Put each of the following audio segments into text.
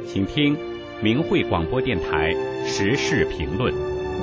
请听明慧广播电台时事评论。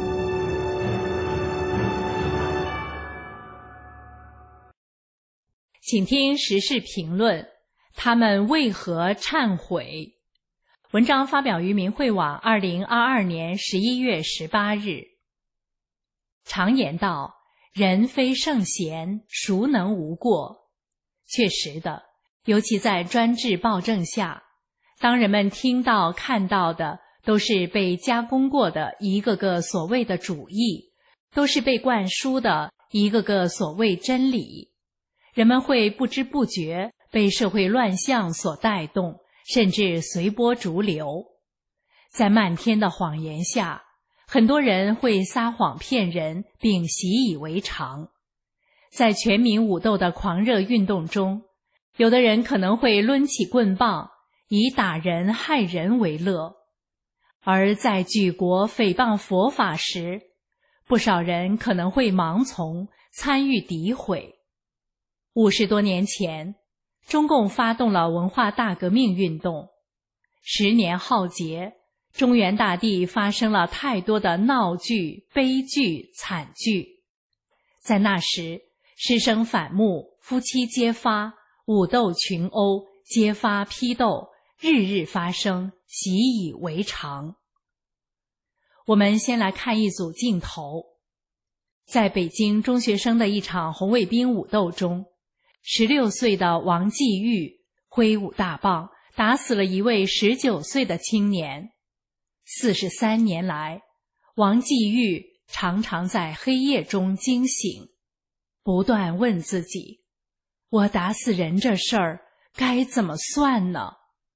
请听时事评论，他们为何忏悔？文章发表于明慧网2022年11月18日。常言道，人非圣贤，孰能无过？确实的，尤其在专制暴政下，当人们听到看到的都是被加工过的一个个所谓的主义，都是被灌输的一个个所谓真理，人们会不知不觉被社会乱象所带动，甚至随波逐流。在漫天的谎言下，很多人会撒谎骗人，并习以为常。在全民武斗的狂热运动中，有的人可能会抡起棍棒，以打人害人为乐；而在举国诽谤佛法时，不少人可能会盲从，参与诋毁。50多年前，中共发动了文化大革命运动，10年浩劫，中原大地发生了太多的闹剧、悲剧、惨剧。在那时，师生反目，夫妻皆发，武斗群殴，揭发批斗，日日发生，习以为常。我们先来看一组镜头。在北京中学生的一场红卫兵武斗中，16岁的王继玉挥舞大棒，打死了一位19岁的青年。43年来，王继玉常常在黑夜中惊醒，不断问自己，我打死人这事儿该怎么算呢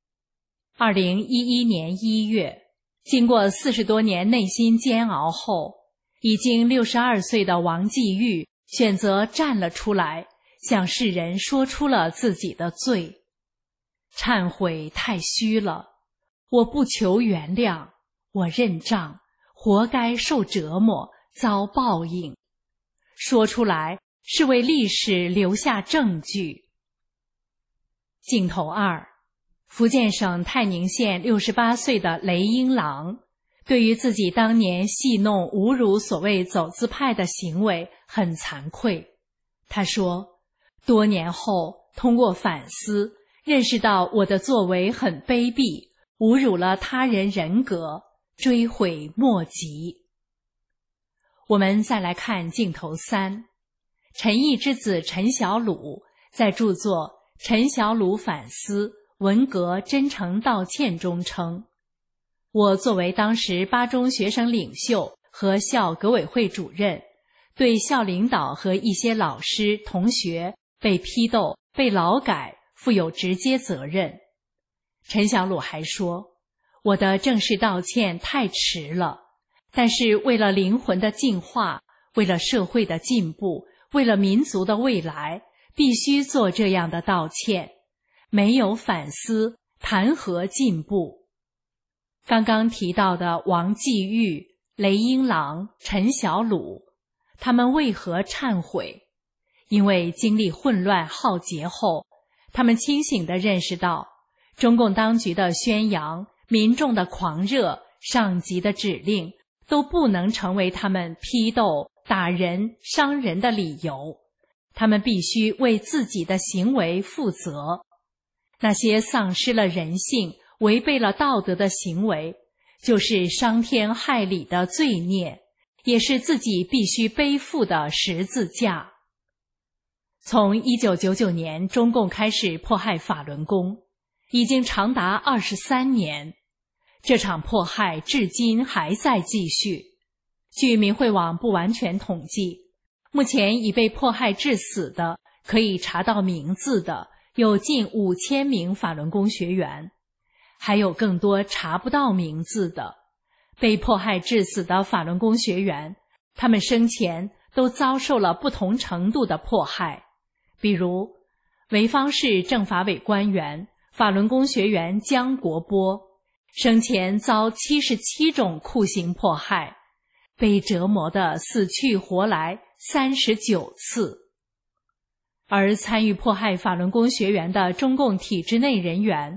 ？2011年1月，经过40多年内心煎熬后，已经62岁的王继玉选择站了出来，向世人说出了自己的罪。忏悔太虚了，我不求原谅，我认账，活该受折磨，遭报应。说出来是为历史留下证据。镜头2，福建省泰宁县68岁的雷英郎，对于自己当年戏弄侮辱所谓走资派的行为很惭愧。他说，多年后通过反思，认识到我的作为很卑鄙，侮辱了他人人格，追悔莫及。我们再来看镜头3，陈毅之子陈小鲁在著作《陈小鲁反思，文革真诚道歉》中称，我作为当时8中学生领袖和校革委会主任，对校领导和一些老师同学被批斗、被劳改负有直接责任。陈小鲁还说，我的正式道歉太迟了，但是为了灵魂的净化，为了社会的进步，为了民族的未来，必须做这样的道歉。没有反思，谈何进步？刚刚提到的王继玉、雷英郎、陈小鲁，他们为何忏悔？因为经历混乱浩劫后，他们清醒地认识到，中共当局的宣扬、民众的狂热、上级的指令，都不能成为他们批斗、打人、伤人的理由。他们必须为自己的行为负责。那些丧失了人性、违背了道德的行为，就是伤天害理的罪孽，也是自己必须背负的十字架。从1999年中共开始迫害法轮功，已经长达23年，这场迫害至今还在继续。据明慧网不完全统计，目前已被迫害致死的，可以查到名字的，有近5000名法轮功学员，还有更多查不到名字的。被迫害致死的法轮功学员，他们生前都遭受了不同程度的迫害。比如潍坊市政法委官员、法轮功学员姜国波，生前遭77种酷刑迫害，被折磨得死去活来39次。而参与迫害法轮功学员的中共体制内人员，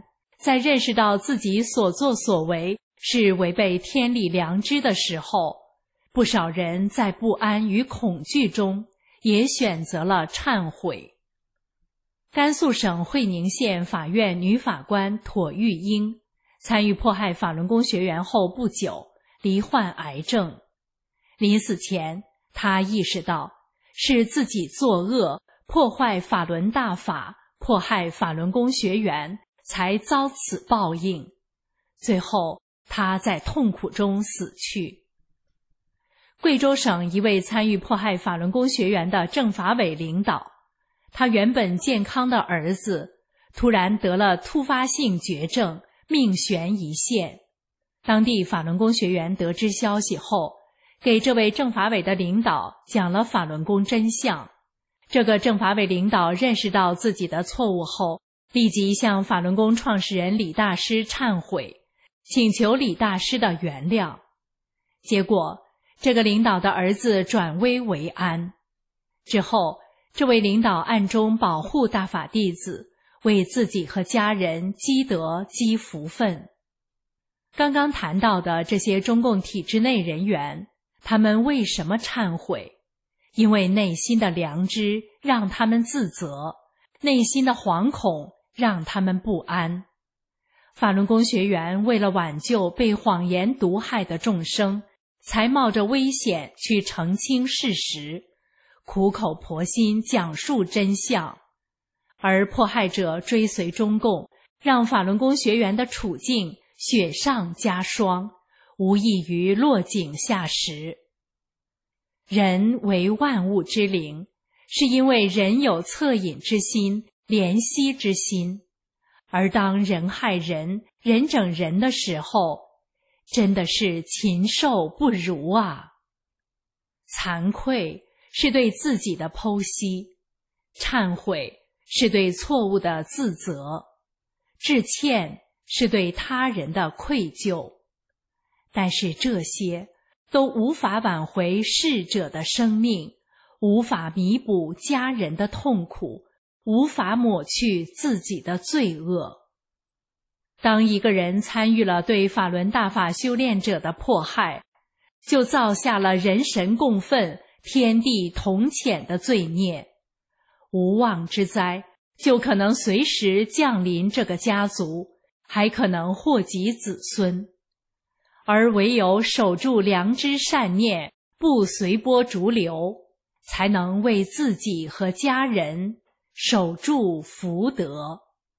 在认识到自己所作所为是违背天理良知的时候，不少人在不安与恐惧中也选择了忏悔。甘肃省会宁县法院女法官妥玉英参与迫害法轮功学员后不久，罹患癌症。临死前，她意识到是自己作恶，破坏法轮大法，迫害法轮功学员，才遭此报应。最后，她在痛苦中死去。贵州省一位参与迫害法轮功学员的政法委领导，他原本健康的儿子突然得了突发性绝症，命悬一线。当地法轮功学员得知消息后，给这位政法委的领导讲了法轮功真相。这个政法委领导认识到自己的错误后，立即向法轮功创始人李大师忏悔，请求李大师的原谅。结果，这个领导的儿子转危为安。之后，这位领导暗中保护大法弟子，为自己和家人积德积福分。刚刚谈到的这些中共体制内人员，他们为什么忏悔？因为内心的良知让他们自责，内心的惶恐让他们不安。法轮功学员为了挽救被谎言毒害的众生，才冒着危险去澄清事实，苦口婆心讲述真相。而迫害者追随中共，让法轮功学员的处境雪上加霜，无异于落井下石。人为万物之灵，是因为人有恻隐之心、怜惜之心。而当人害人、人整人的时候，真的是禽兽不如啊！惭愧是对自己的剖析，忏悔是对错误的自责，致歉是对他人的愧疚。但是这些都无法挽回逝者的生命，无法弥补家人的痛苦，无法抹去自己的罪恶。当一个人参与了对法轮大法修炼者的迫害，就造下了人神共愤、天地同谴的罪孽，无妄之灾就可能随时降临这个家族，还可能祸及子孙。而唯有守住良知善念，不随波逐流，才能为自己和家人守住福德。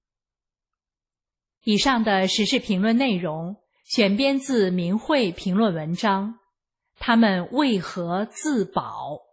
以上的时事评论内容选编自明慧评论文章，他们为何自保？